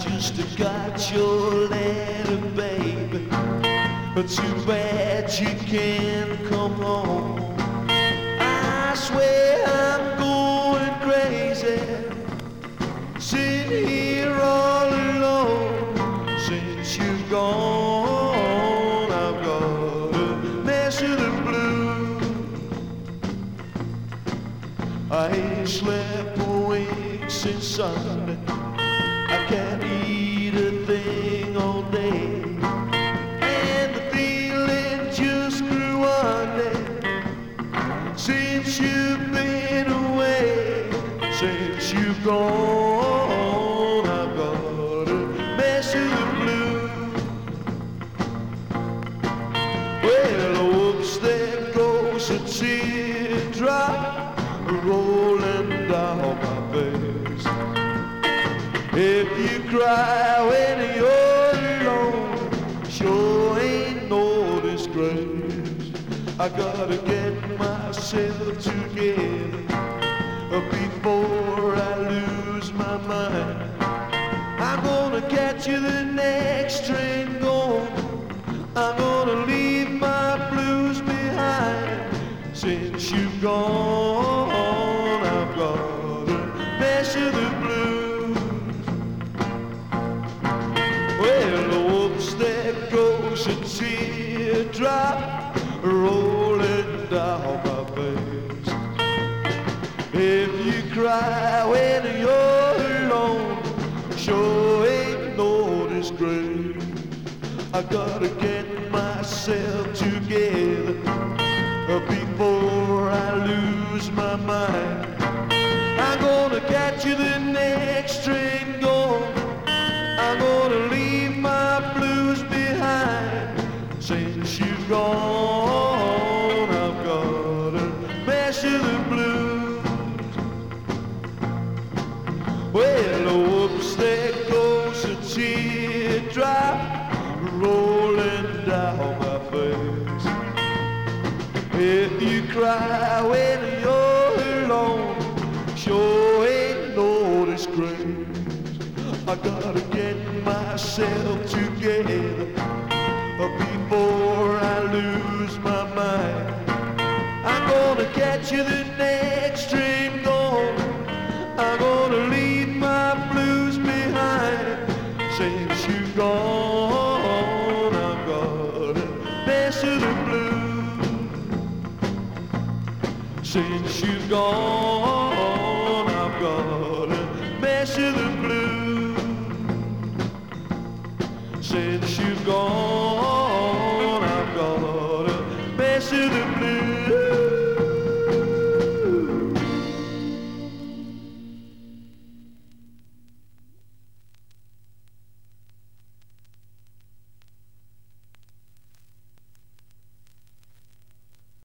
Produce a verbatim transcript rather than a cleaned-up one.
just got your letter, baby. But too bad you can't come home. I swear I'm going crazy, sitting here all alone. Since you've gone, I've got a mess of the blues. I ain't slept for weeks since Sunday. I can't eat a thing all day, and the feeling just grew on me since you've been away. Since you've gone, I've got a mess of the blues. Well, whoops, there goes a teardrop rolling down my face. If you cry when you're alone, sure ain't no disgrace. I gotta get myself together before I lose my mind. I'm gonna catch you the next train going. I'm gonna leave my blues behind. Since you've gone, I've got a mess of the blues. Well, whoops, there goes a teardrop rolling down my face. If you cry when you're alone, sure ain't no disgrace. I gotta get myself together before I lose my mind. I'm gonna catch you the next train going. I'm gonna leave my blues behind. Since you've gone, I've got a mess of the blues. Well, whoops, there goes a teardrop rolling down my face. If you cry when you're alone, sure ain't no disgrace. I gotta get myself together before I lose my mind. I'm gonna catch you the next train going. I'm gonna leave my blues behind. Since you've gone, I've got a mess of the blues. Since you've gone, I've got a mess of the blues. Since you've gone, I've got a mess of the blues.